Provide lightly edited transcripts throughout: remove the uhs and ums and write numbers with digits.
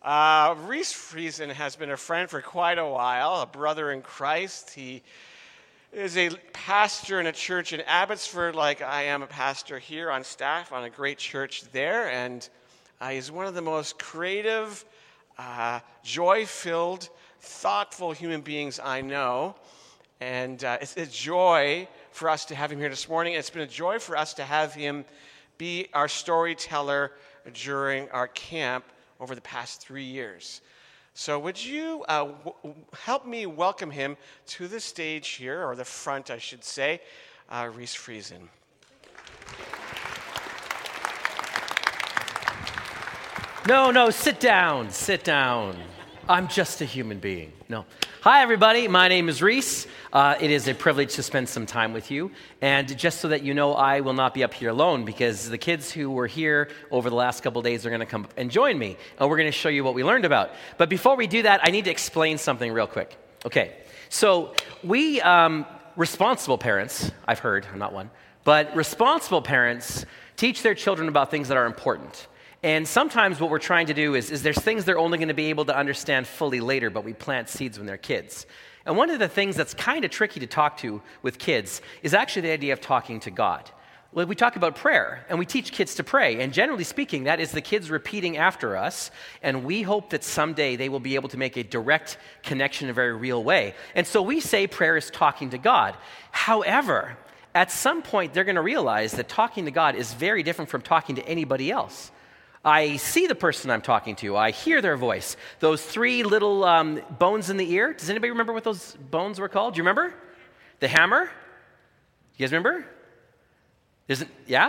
Reese Friesen has been a friend for quite a while, a brother in Christ. He is a pastor in a church in Abbotsford, like I am a pastor here on staff on a great church there. And he's one of the most creative, joy-filled, thoughtful human beings I know. And it's a joy for us to have him here this morning. It's been a joy for us to have him be our storyteller during our camp over the past 3 years. So would you help me welcome him to the stage here, or the front, I should say, Reese Friesen. No, sit down. I'm just a human being. No. Hi, everybody. My name is Reese. It is a privilege to spend some time with you. And just so that you know, I will not be up here alone because the kids who were here over the last couple of days are going to come and join me. And we're going to show you what we learned about. But before we do that, I need to explain something real quick. Okay. So we, responsible parents, I've heard, I'm not one, but responsible parents teach their children about things that are important. And sometimes what we're trying to do is there's things they're only going to be able to understand fully later, but we plant seeds when they're kids. And one of the things that's kind of tricky to talk to with kids is actually the idea of talking to God. Well, we talk about prayer, and we teach kids to pray. And generally speaking, that is the kids repeating after us. And we hope that someday they will be able to make a direct connection in a very real way. And so we say prayer is talking to God. However, at some point, they're going to realize that talking to God is very different from talking to anybody else. I see the person I'm talking to. I hear their voice. Those three little bones in the ear. Does anybody remember what those bones were called? Do you remember? The hammer? You guys remember? Yeah?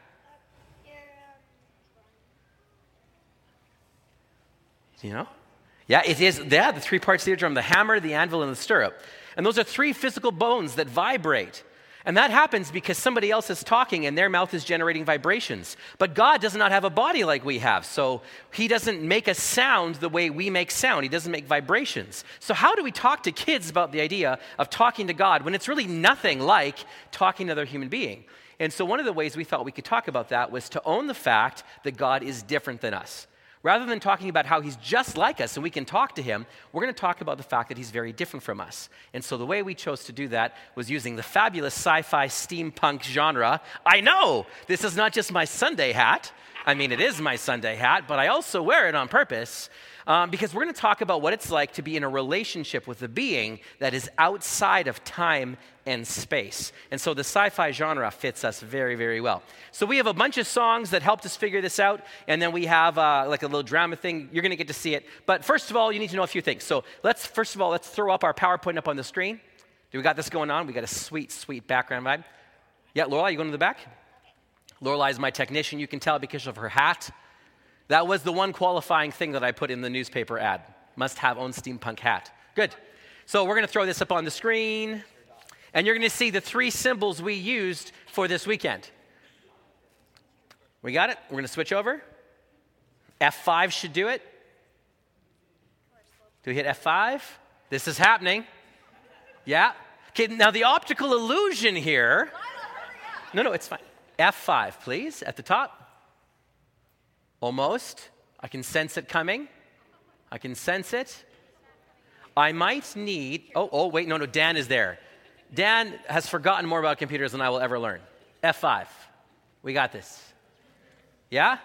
You know? Yeah, it is. Yeah, the three parts of the eardrum, the hammer, the anvil, and the stirrup. And those are three physical bones that vibrate. And that happens because somebody else is talking and their mouth is generating vibrations. But God does not have a body like we have, so he doesn't make a sound the way we make sound. He doesn't make vibrations. So how do we talk to kids about the idea of talking to God when it's really nothing like talking to another human being? And so one of the ways we thought we could talk about that was to own the fact that God is different than us. Rather than talking about how he's just like us and we can talk to him, we're going to talk about the fact that he's very different from us. And so the way we chose to do that was using the fabulous sci-fi steampunk genre. I know this is not just my Sunday hat. I mean, it is my Sunday hat, but I also wear it on purpose because we're going to talk about what it's like to be in a relationship with a being that is outside of time and space. And so the sci-fi genre fits us very, very well. So we have a bunch of songs that helped us figure this out, and then we have like a little drama thing. You're going to get to see it. But first of all, you need to know a few things. So let's throw up our PowerPoint up on the screen. Do we got this going on? We got a sweet, sweet background vibe. Yeah, Lorelai, you going to the back? Lorelai is my technician. You can tell because of her hat. That was the one qualifying thing that I put in the newspaper ad. Must have own steampunk hat. Good. So we're going to throw this up on the screen. And you're going to see the three symbols we used for this weekend. We got it? We're going to switch over. F5 should do it. Do we hit F5? This is happening. Yeah. Okay, now the optical illusion here. No, it's fine. F5, please, at the top. Almost. I can sense it coming. I can sense it. I might need... Oh, wait, no, Dan is there. Dan has forgotten more about computers than I will ever learn. F5. We got this. Yeah?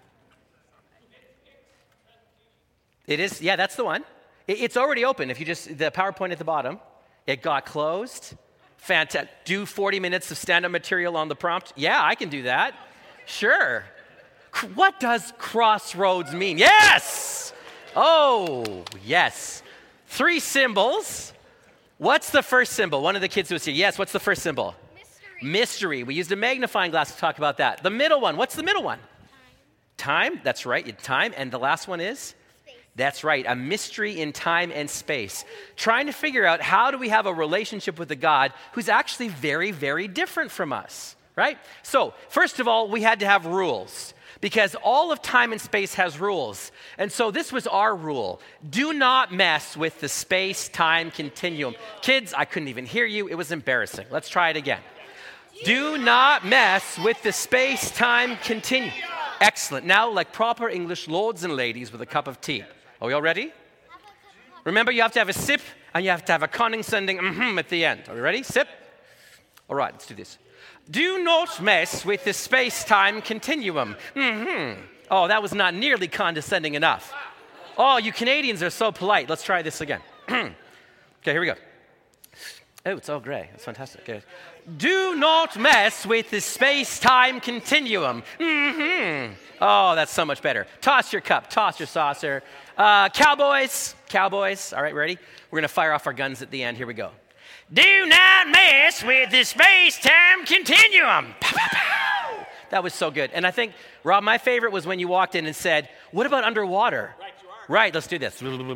It is, yeah, that's the one. It's already open. If you just, the PowerPoint at the bottom, it got closed. Fantastic. Do 40 minutes of stand-up material on the prompt. Yeah, I can do that. Sure. What does crossroads mean? Yes! Oh, yes. Three symbols. What's the first symbol? One of the kids was here. Yes, what's the first symbol? Mystery. We used a magnifying glass to talk about that. The middle one. What's the middle one? Time. That's right. Time. And the last one is? Space. That's right. A mystery in time and space. Trying to figure out how do we have a relationship with a God who's actually very, very different from us, right? So, first of all, we had to have rules. Because all of time and space has rules. And so this was our rule. Do not mess with the space-time continuum. Kids, I couldn't even hear you. It was embarrassing. Let's try it again. Do not mess with the space-time continuum. Excellent. Now, like proper English lords and ladies with a cup of tea. Are we all ready? Remember, you have to have a sip and you have to have a condescending at the end. Are we ready? Sip. All right, let's do this. Do not mess with the space-time continuum. Oh, that was not nearly condescending enough. Oh, you Canadians are so polite. Let's try this again. Okay, here we go. Oh, it's all gray. That's fantastic. Okay. Do not mess with the space-time continuum. Oh, that's so much better. Toss your cup. Toss your saucer. Cowboys. All right, ready? We're going to fire off our guns at the end. Here we go. Do not mess with the space-time continuum. Pow, pow, pow. That was so good. And I think, Rob, my favorite was when you walked in and said, what about underwater? Right, you are. Right, let's do this.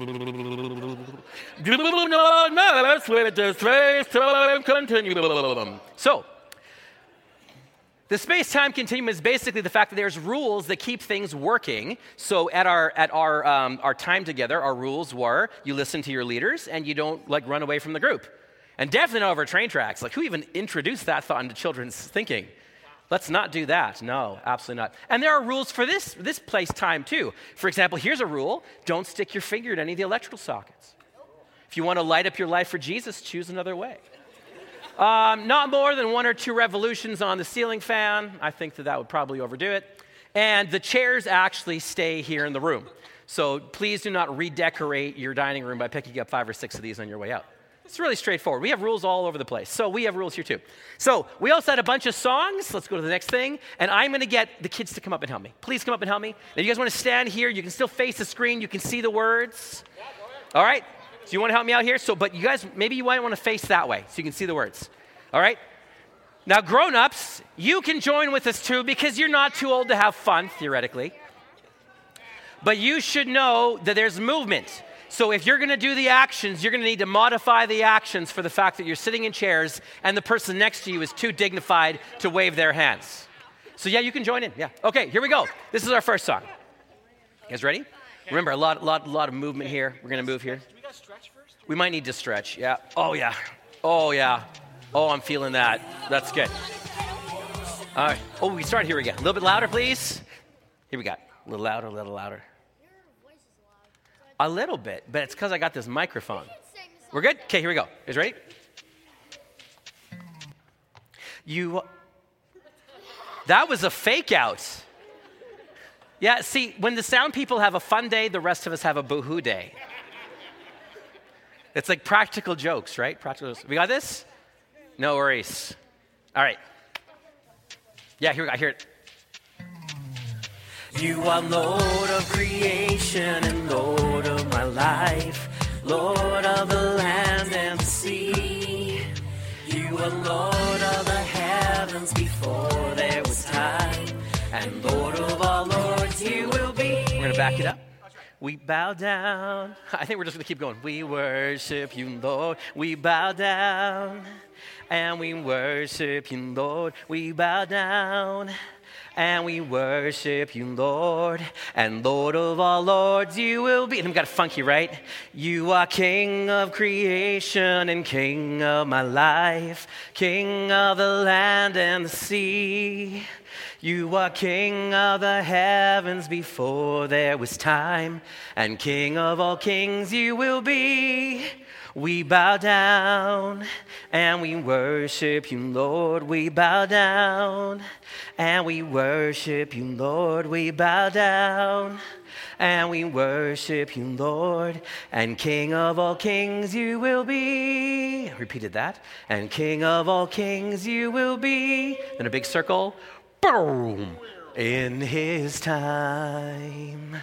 So, the space-time continuum is basically the fact that there's rules that keep things working. So at our time together, our rules were you listen to your leaders and you don't run away from the group. And definitely not over train tracks. Who even introduced that thought into children's thinking? Let's not do that. No, absolutely not. And there are rules for this place time too. For example, here's a rule. Don't stick your finger in any of the electrical sockets. If you want to light up your life for Jesus, choose another way. Not more than 1 or 2 revolutions on the ceiling fan. I think that would probably overdo it. And the chairs actually stay here in the room. So please do not redecorate your dining room by picking up 5 or 6 of these on your way out. It's really straightforward. We have rules all over the place. So we have rules here too. So we also had a bunch of songs. Let's go to the next thing. And I'm going to get the kids to come up and help me. Please come up and help me. Now you guys want to stand here. You can still face the screen. You can see the words. All right? So you want to help me out here? But you guys, maybe you might want to face that way so you can see the words. All right? Now grown-ups, you can join with us too because you're not too old to have fun, theoretically. But you should know that there's movement. So if you're going to do the actions, you're going to need to modify the actions for the fact that you're sitting in chairs and the person next to you is too dignified to wave their hands. So yeah, you can join in. Yeah. Okay, here we go. This is our first song. You guys ready? Remember, a lot of movement here. We're going to move here. Do we got to stretch first? We might need to stretch. Yeah. Oh, yeah. Oh, yeah. Oh, I'm feeling that. That's good. All right. Oh, we start here again. A little bit louder, please. Here we go. A little louder, a little louder. A little bit, but it's because I got this microphone. We're good? Okay, here we go. You guys ready? That was a fake out. Yeah, see, when the sound people have a fun day, the rest of us have a boo-hoo day. It's like practical jokes, right? Practical jokes. We got this? No worries. All right. Yeah, here we go. I hear it. You are Lord of creation and Lord of my life, Lord of the land and the sea. You are Lord of the heavens before there was time, and Lord of all lords you will be. We're going to back it up. We bow down. I think we're just going to keep going. We worship you, Lord. We bow down, and we worship you, Lord. We bow down. And we worship you, Lord, and Lord of all lords you will be. And we got it funky, right? You are King of creation and King of my life, King of the land and the sea. You are King of the heavens before there was time, and King of all kings you will be. We bow down and we worship you, Lord. We bow down and we worship you, Lord. We bow down and we worship you, Lord. And King of all kings you will be. I repeated that. And King of all kings you will be. In a big circle. Boom. In his time.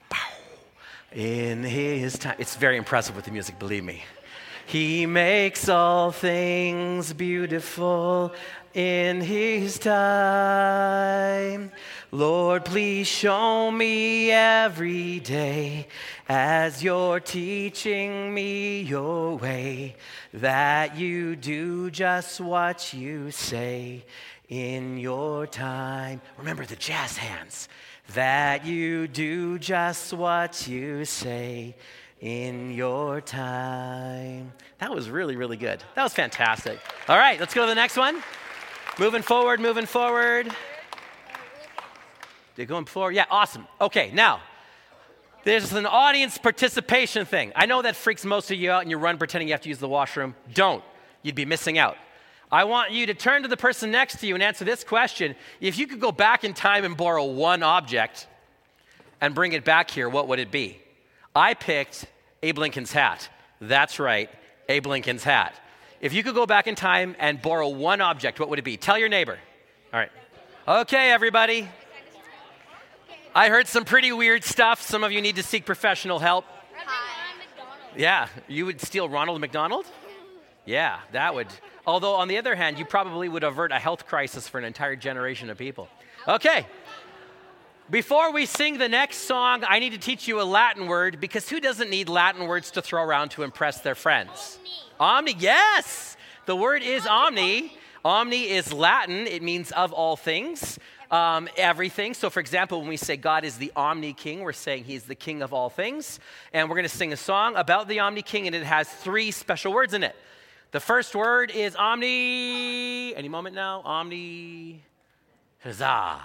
In his time. It's very impressive with the music, believe me. He makes all things beautiful in his time. Lord, please show me every day as you're teaching me your way, that you do just what you say in your time. Remember the jazz hands. That you do just what you say in your time. That was really, really good. That was fantastic. All right, let's go to the next one. Moving forward. Did it go on the floor? Yeah, awesome. Okay, now, there's an audience participation thing. I know that freaks most of you out and you run pretending you have to use the washroom. Don't. You'd be missing out. I want you to turn to the person next to you and answer this question. If you could go back in time and borrow one object and bring it back here, what would it be? I picked Abe Lincoln's hat. That's right, Abe Lincoln's hat. If you could go back in time and borrow one object, what would it be? Tell your neighbor. All right. Okay, everybody. I heard some pretty weird stuff. Some of you need to seek professional help. Yeah, you would steal Ronald McDonald? Yeah, that would. Although, on the other hand, you probably would avert a health crisis for an entire generation of people. Okay. Before we sing the next song, I need to teach you a Latin word, because who doesn't need Latin words to throw around to impress their friends? Omni, yes! The word is omni. Omni is Latin. It means of all things. Everything. So, for example, when we say God is the Omni King, we're saying He's the King of all things. And we're going to sing a song about the Omni King, and it has 3 special words in it. The first word is omni. Any moment now. Omni. Huzzah.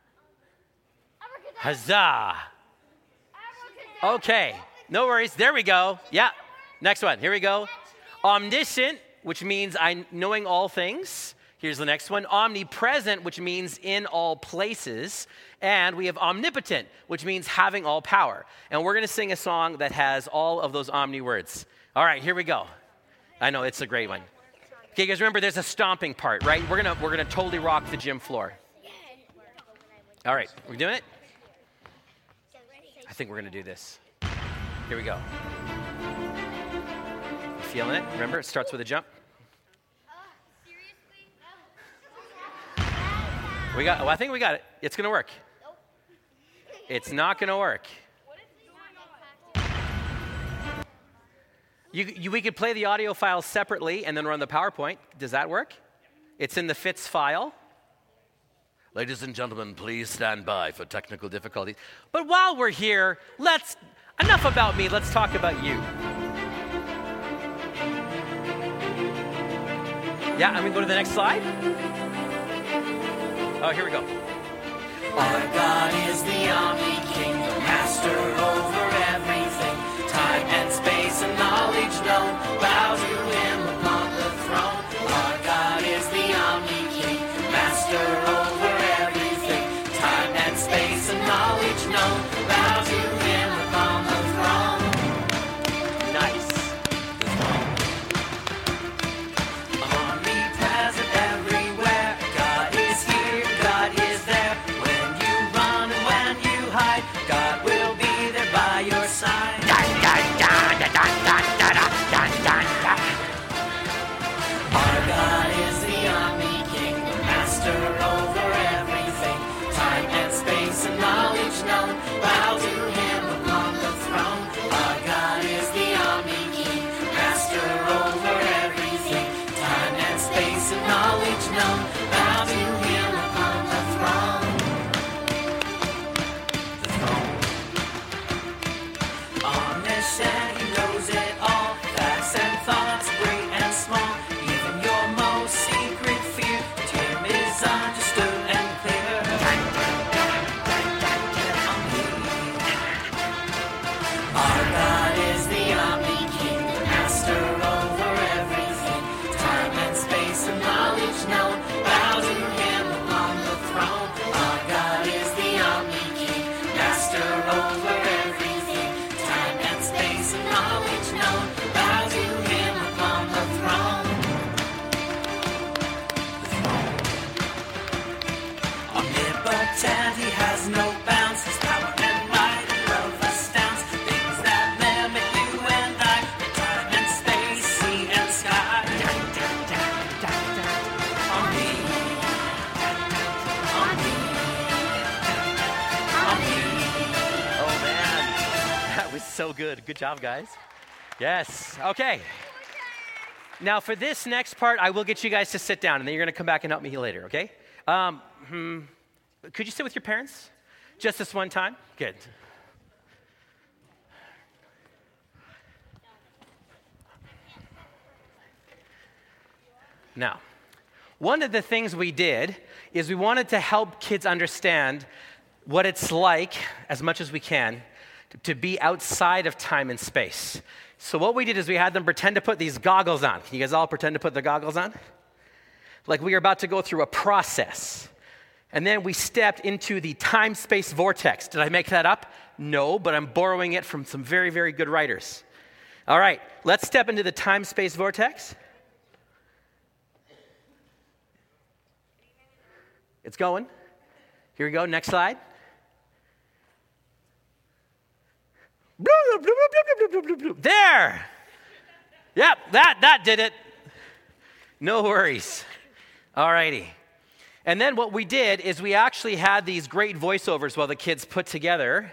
Huzzah. Okay. No worries. There we go. Yeah. Next one. Here we go. Omniscient, which means knowing all things. Here's the next one. Omnipresent, which means in all places. And we have omnipotent, which means having all power. And we're going to sing a song that has all of those omni words. All right, here we go. I know, it's a great one. Okay, guys, remember there's a stomping part, right? We're gonna totally rock the gym floor. All right, we're doing it? I think we're going to do this. Here we go. You feeling it? Remember, it starts with a jump. I think we got it. It's going to work. It's not going to work. We could play the audio file separately and then run the PowerPoint. Does that work? It's in the FITS file. Ladies and gentlemen, please stand by for technical difficulties. But while we're here, enough about me, let's talk about you. Yeah, I'm going to go to the next slide. Oh, here we go. Our God is the Omni King, the master over everything. Time and space and knowledge known, bow to Him upon the throne. Our God is the Omni King, master over everything. Time and space and knowledge known, bow to Him upon the throne. Nice. Omnipresent everywhere, God is here, God is there. When you run and when you hide, God will be there by your side. Our God is the Omni King, the master over everything. Time and space and knowledge known, bow to Him upon the throne. Our God is the Omni King, master over everything. Time and space and knowledge known, bow to Him upon the throne. Omniscient, He knows it all. Facts and thoughts, great and small. Even your most secret fear, to Him is understood and clear. Our God is the Omni King, the master over everything. Time and space and knowledge known, bow to Him upon the throne. Our God is the Omni King, master over everything. Time and space and knowledge known, bow to Him upon the throne. Omnipotent, He has no bounds. His power and might and love astounds. Things that limit you and I, time and space, sea and sky. Omni. Oh, man. That was so good. Good job, guys. Yes. Okay. Now, for this next part, I will get you guys to sit down, and then you're going to come back and help me later, okay? Could you sit with your parents? Just this one time? Good. Now, one of the things we did is we wanted to help kids understand what it's like, as much as we can, to be outside of time and space. So what we did is we had them pretend to put these goggles on. Can you guys all pretend to put the goggles on? Like we are about to go through a process. And then we stepped into the time-space vortex. Did I make that up? No, but I'm borrowing it from some very, very good writers. All right, let's step into the time-space vortex. It's going. Here we go, next slide. There! Yep, that did it. No worries. All righty. And then what we did is we actually had these great voiceovers while the kids put together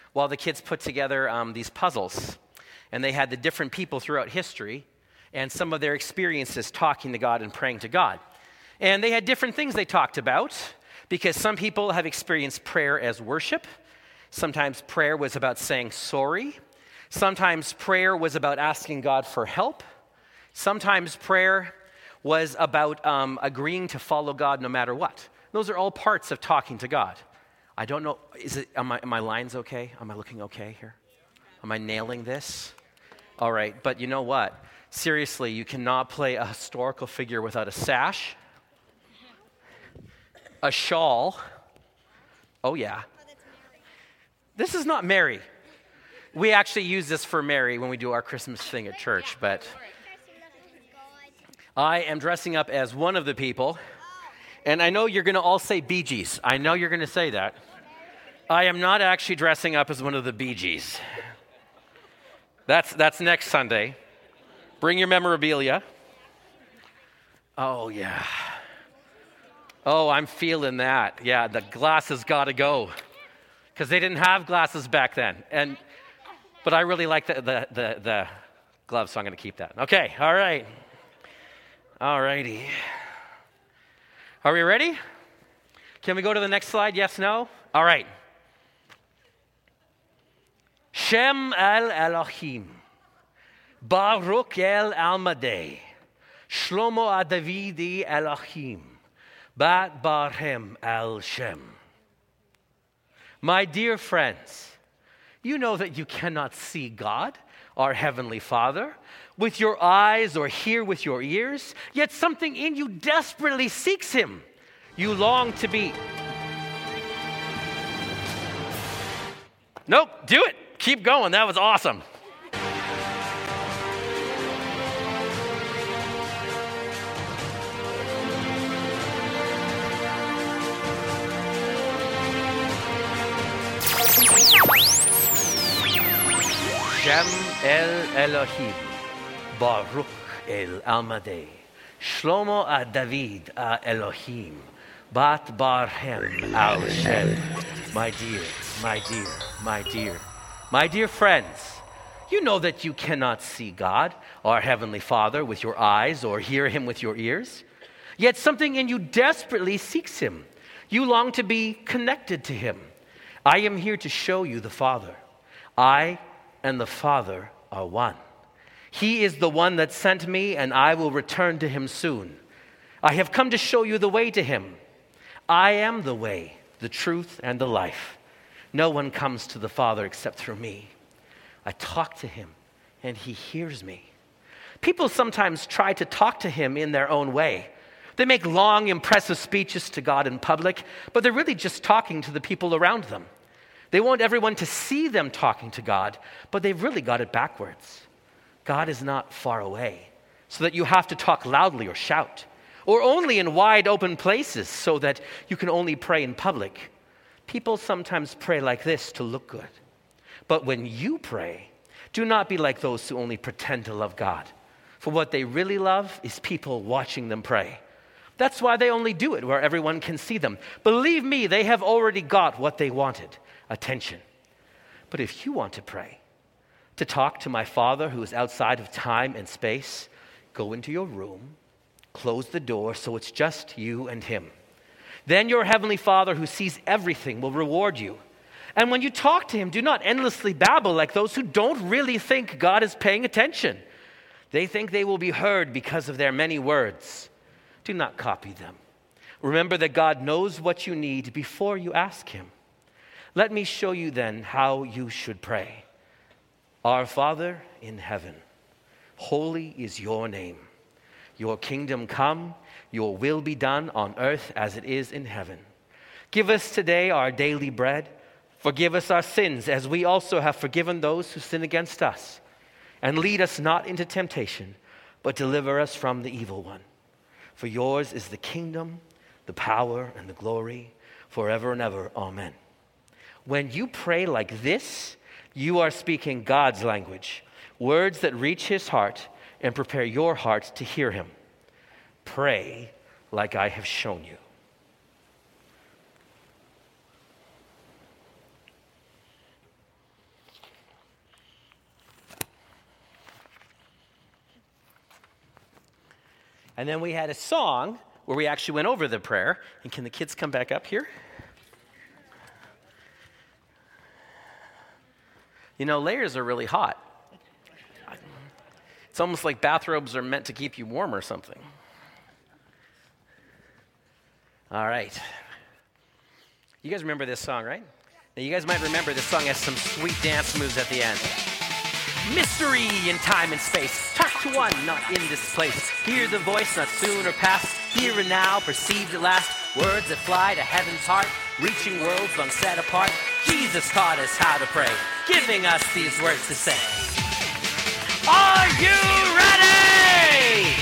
these puzzles. And they had the different people throughout history and some of their experiences talking to God and praying to God. And they had different things they talked about, because some people have experienced prayer as worship. Sometimes prayer was about saying sorry. Sometimes prayer was about asking God for help. Sometimes prayer was about agreeing to follow God no matter what. Those are all parts of talking to God. I don't know, are my lines okay? Am I looking okay here? Am I nailing this? All right, but you know what? Seriously, you cannot play a historical figure without a sash, a shawl. Oh yeah. This is not Mary. We actually use this for Mary when we do our Christmas thing at church, but I am dressing up as one of the people, and I know you're going to all say Bee Gees. I know you're going to say that. I am not actually dressing up as one of the Bee Gees. That's next Sunday. Bring your memorabilia. Oh, yeah. Oh, I'm feeling that. Yeah, the glasses got to go, because they didn't have glasses back then. But I really like the gloves, so I'm going to keep that. Okay, all right. All righty. Are we ready? Can we go to the next slide? Yes, no? All right. Shem el Elohim, Baruch el Almadei, Shlomo Adavidi Elohim, Bat Barhem el Shem. My dear friends, you know that you cannot see God, our Heavenly Father, with your eyes or hear with your ears, yet something in you desperately seeks Him. You long to be. Nope, do it. Keep going. That was awesome. Shem el Elohim, Baruch el Almadei, Shlomo ad David a Elohim, Bat Barhem al Shem. My dear friends, you know that you cannot see God, our Heavenly Father, with your eyes or hear Him with your ears. Yet something in you desperately seeks Him. You long to be connected to Him. I am here to show you the Father. I and the Father are one. He is the one that sent me, and I will return to Him soon. I have come to show you the way to Him. I am the way, the truth, and the life. No one comes to the Father except through me. I talk to Him, and He hears me. People sometimes try to talk to Him in their own way. They make long, impressive speeches to God in public, but they're really just talking to the people around them. They want everyone to see them talking to God, but they've really got it backwards. God is not far away, so that you have to talk loudly or shout, or only in wide open places so that you can only pray in public. People sometimes pray like this to look good. But when you pray, do not be like those who only pretend to love God. For what they really love is people watching them pray. That's why they only do it where everyone can see them. Believe me, they have already got what they wanted. Attention. But if you want to pray, to talk to my Father who is outside of time and space, go into your room, close the door so it's just you and Him. Then your Heavenly Father who sees everything will reward you. And when you talk to Him, do not endlessly babble like those who don't really think God is paying attention. They think they will be heard because of their many words. Do not copy them. Remember that God knows what you need before you ask Him. Let me show you then how you should pray. Our Father in heaven, holy is your name. Your kingdom come, your will be done on earth as it is in heaven. Give us today our daily bread. Forgive us our sins as we also have forgiven those who sin against us. And lead us not into temptation, but deliver us from the evil one. For yours is the kingdom, the power, and the glory, forever and ever. Amen. When you pray like this, you are speaking God's language, words that reach his heart and prepare your heart to hear him. Pray like I have shown you. And then we had a song where we actually went over the prayer. And can the kids come back up here? You know, layers are really hot. It's almost like bathrobes are meant to keep you warm or something. All right. You guys remember this song, right? Now, you guys might remember this song has some sweet dance moves at the end. Mystery in time and space. Talk to one, not in this place. Hear the voice, not soon or past. Here and now, perceived at last. Words that fly to heaven's heart. Reaching worlds long set apart. Jesus taught us how to pray, giving us these words to say. Are you ready?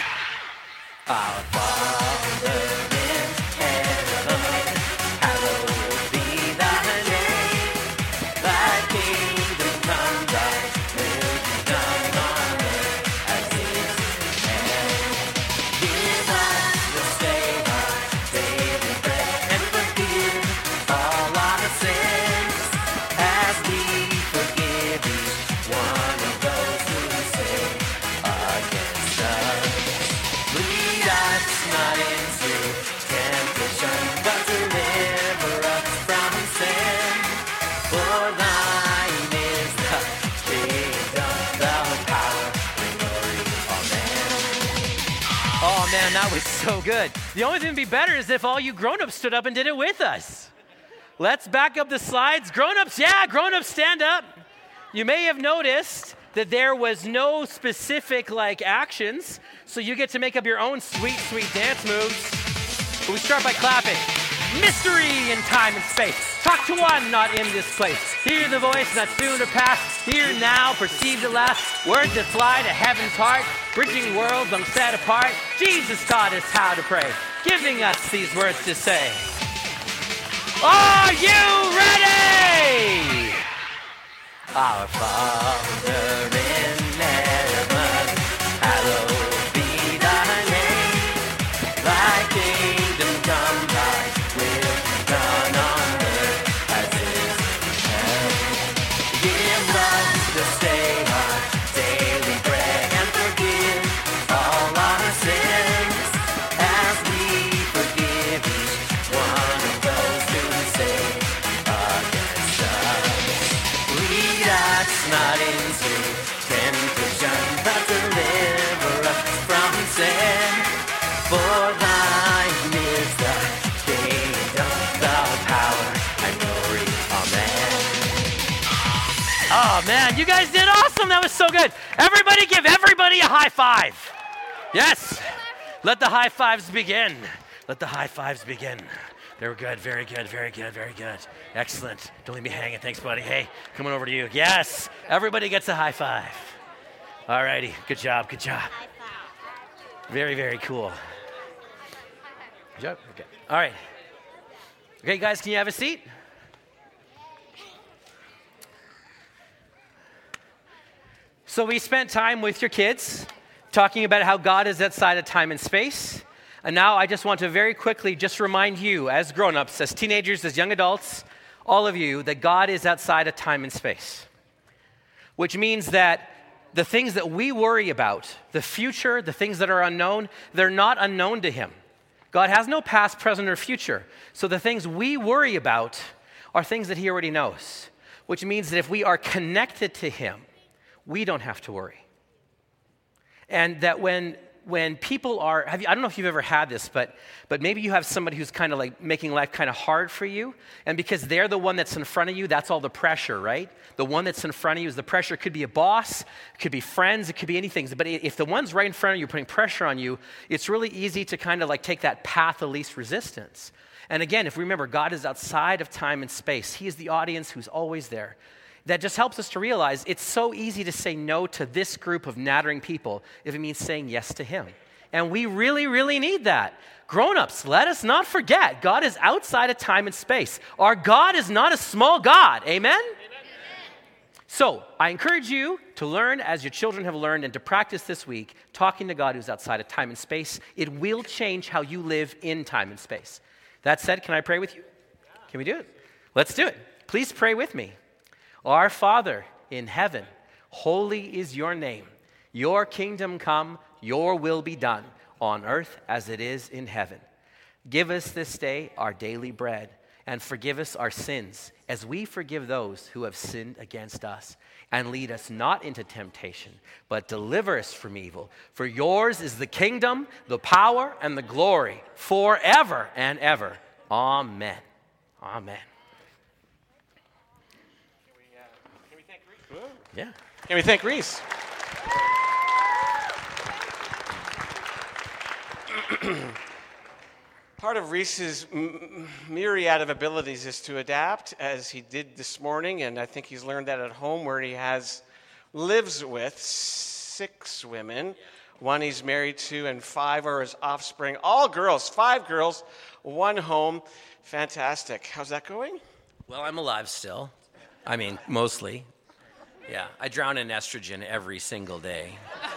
Our Father in heaven, hallowed be thy name. Thy kingdom come, thy will be done on earth as it is in heaven. Give us this day our daily bread, and forgive all our sins, as we forgive each one of those who sin against us. Lead us not into temptation, but deliver us from sin. For thine is the kingdom, the power, the glory. Amen. Oh man, that was so good. The only thing that'd be better is if all you grown-ups stood up and did it with us. Let's back up the slides. Grown-ups, yeah, grown-ups, stand up. You may have noticed that there was no specific actions, so you get to make up your own sweet, sweet dance moves. But we start by clapping. Mystery in time and space. Talk to one, not in this place. Hear the voice, not soon or past. Here now, perceived at last. Words that fly to heaven's heart. Bridging worlds long set apart. Jesus taught us how to pray, giving us these words to say. Are you ready? Our Father in heaven, hallowed be thy name. Thy kingdom come, thy will be done on earth as it is in heaven. Give us this day our daily bread, and forgive all our sins, as we forgive each one of those who sin against us. Lead us not into temptation, but deliver us from sin. For thine is the kingdom, the power, and glory. Amen. Oh man, you guys did awesome. That was so good. Everybody give everybody a high five. Yes. Let the high fives begin. Let the high fives begin. They were good. Very good. Very good. Very good. Excellent. Don't leave me hanging. Thanks, buddy. Hey, coming over to you. Yes. Everybody gets a high five. All righty. Good job. Good job. Very, very cool. Good job. Okay. All right. Okay, guys, can you have a seat? So we spent time with your kids talking about how God is outside of time and space. And now I just want to very quickly just remind you as grown-ups, as teenagers, as young adults, all of you, that God is outside of time and space. Which means that the things that we worry about, the future, the things that are unknown, they're not unknown to him. God has no past, present, or future. So the things we worry about are things that he already knows. Which means that if we are connected to him, we don't have to worry. And that when when people are, I don't know if you've ever had this, but maybe you have somebody who's kind of like making life kind of hard for you, and because they're the one that's in front of you, that's all the pressure, right? The one that's in front of you is the pressure. It could be a boss, it could be friends, it could be anything. But if the one's right in front of you putting pressure on you, it's really easy to kind of like take that path of least resistance. And again, if we remember, God is outside of time and space. He is the audience who's always there. That just helps us to realize it's so easy to say no to this group of nattering people if it means saying yes to him. And we really, really need that. Grown-ups, let us not forget, God is outside of time and space. Our God is not a small God. Amen? So I encourage you to learn as your children have learned and to practice this week talking to God who's outside of time and space. It will change how you live in time and space. That said, can I pray with you? Can we do it? Let's do it. Please pray with me. Our Father in heaven, holy is your name. Your kingdom come, your will be done on earth as it is in heaven. Give us this day our daily bread and forgive us our sins as we forgive those who have sinned against us. And lead us not into temptation, but deliver us from evil. For yours is the kingdom, the power, and the glory forever and ever. Amen. Amen. Can we thank Reese? Yeah. Can we thank Reese? Part of Reese's myriad of abilities is to adapt, as he did this morning, and I think he's learned that at home, where he lives with 6 women. 1 he's married to, and 5 are his offspring. All girls, 5 girls, 1 home. Fantastic. How's that going? Well, I'm alive still. I mean, mostly. Yeah, I drown in estrogen every single day.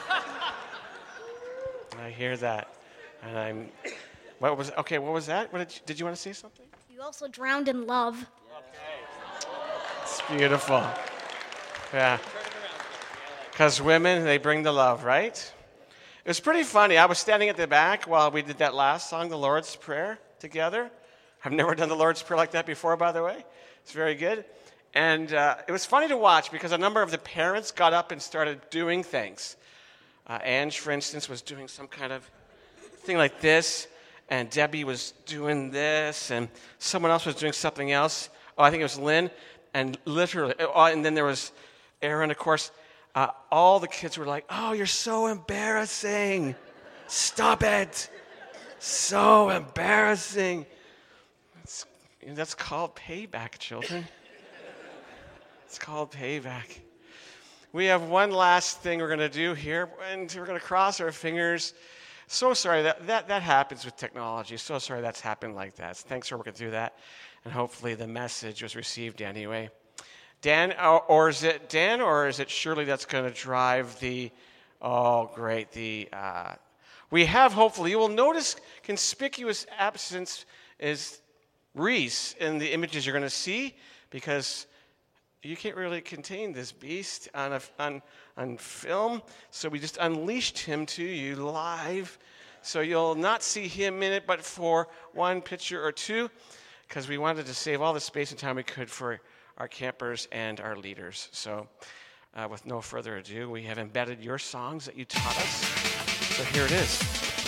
I hear that, and what was that? Did you want to say something? You also drowned in love. It's beautiful. Yeah. Because women, they bring the love, right? It was pretty funny. I was standing at the back while we did that last song, the Lord's Prayer, together. I've never done the Lord's Prayer like that before, by the way. It's very good. And it was funny to watch because a number of the parents got up and started doing things. Ange, for instance, was doing some kind of thing like this. And Debbie was doing this, and someone else was doing something else. Oh, I think it was Lynn. And literally, and then there was Aaron, of course. All the kids were like, "Oh, you're so embarrassing. Stop it. So embarrassing." That's called payback, children. It's called payback. We have one last thing we're going to do here, and we're going to cross our fingers. So sorry that happens with technology. So sorry that's happened like that. Thanks for working through that. And hopefully the message was received anyway. Dan, or is it Shirley that's going to drive the, oh great, we have hopefully, you will notice conspicuous absence is Reese in the images you're going to see, because you can't really contain this beast on film, so we just unleashed him to you live. So you'll not see him in it, but for 1 picture or 2, because we wanted to save all the space and time we could for our campers and our leaders. So with no further ado, we have embedded your songs that you taught us. So here it is.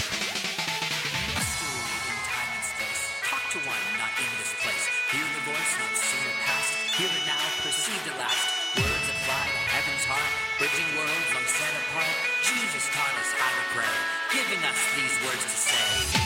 A story in time and space. Talk to one not in this place. Hear the voice not seen or past. Hear it now, perceived at last. Words that fly to heaven's heart. Bridging worlds long set apart. Jesus taught us how to pray, giving us these words to say.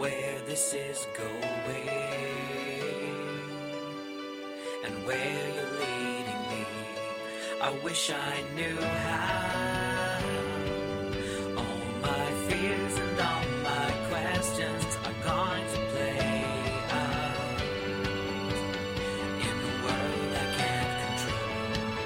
where this is going and where you're leading me. I wish I knew how. All my fears and all my questions are going to play out in the world I can't control.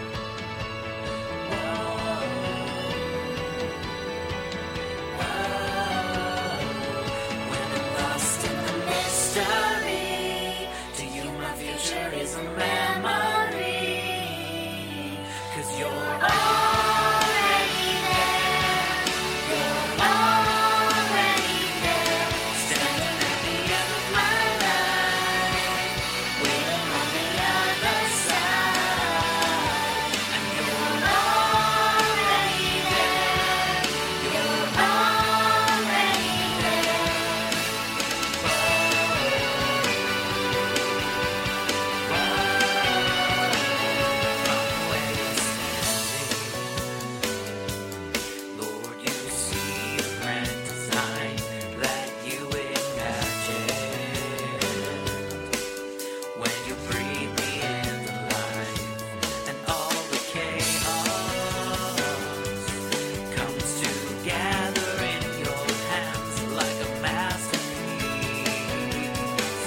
When I'm lost in the mystery, to you my future is a memory. 'Cause you're already there. You're already there. Standing at the end of my life, waiting on the other side. And you're already there. You're already there. Lord, you see the grand design that you imagined when you breathe me into life, and all the chaos comes together in your hands like a masterpiece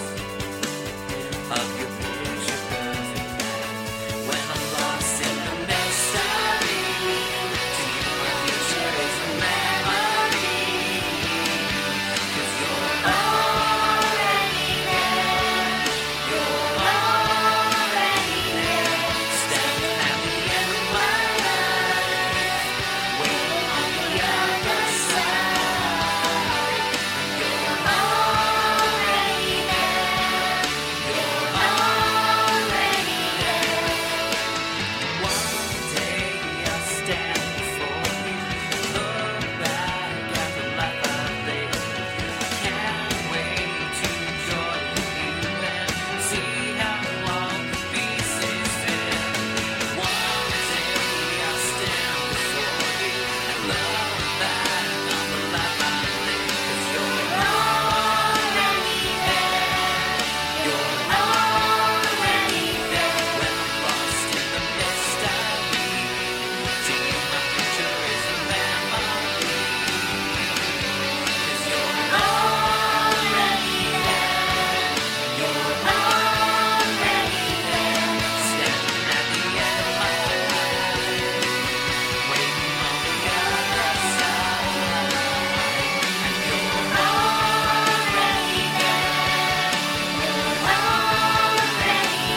of your picture perfect plan. When I'm lost in the mystery, to you my future is a memory. 'Cause you're already there. You're already there. Standing at the end of my life, waiting on the other side. You're already there. You're already there. One day I'll stand before you, look back at the life I've lived. Can't wait to join you and see how all the pieces fit. One day I'll stand before you and look back on the life I've lived. 'Cause you're already there. You're already there. When I'm lost in the mystery, to you my future is a memory. 'Cause you're already there. You're already there. Standing at the end of my life, waiting on the other side. And you're already there. You're already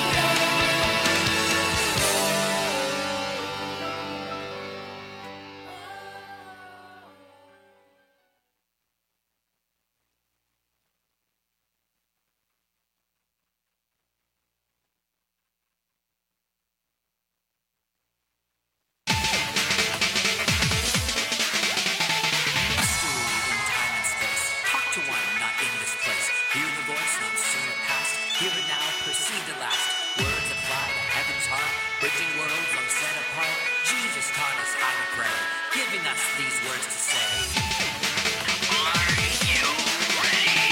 A story in time and space. Talk to one not in this place. Hear the voice not seen or past. Hear it now, perceive the last. Words that fly to heaven's heart, bridging worlds long set apart. Jesus taught us how to pray, giving us these words to say. Are you ready?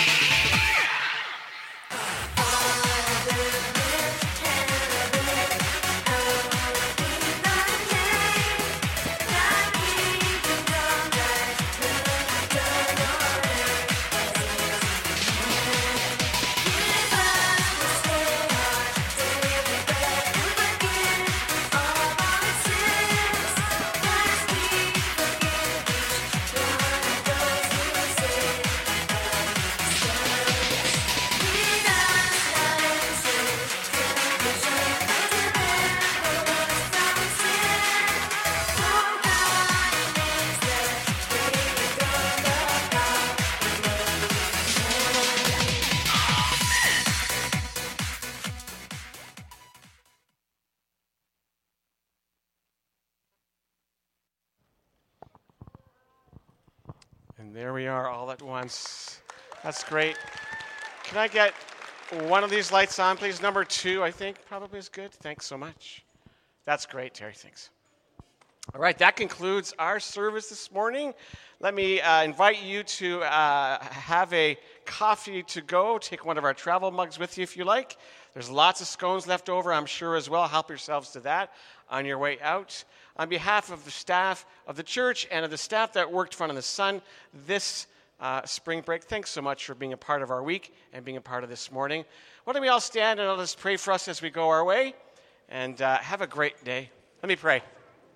And there we are all at once. That's great. Can I get one of these lights on, please? Number 2, I think, probably is good. Thanks so much. That's great, Terry. Thanks. All right, that concludes our service this morning. Let me invite you to have a coffee to go. Take one of our travel mugs with you if you like. There's lots of scones left over, I'm sure, as well. Help yourselves to that on your way out. On behalf of the staff of the church and of the staff that worked Front of the Sun this spring break, thanks so much for being a part of our week and being a part of this morning. Why don't we all stand and let us pray for us as we go our way, and have a great day. Let me pray.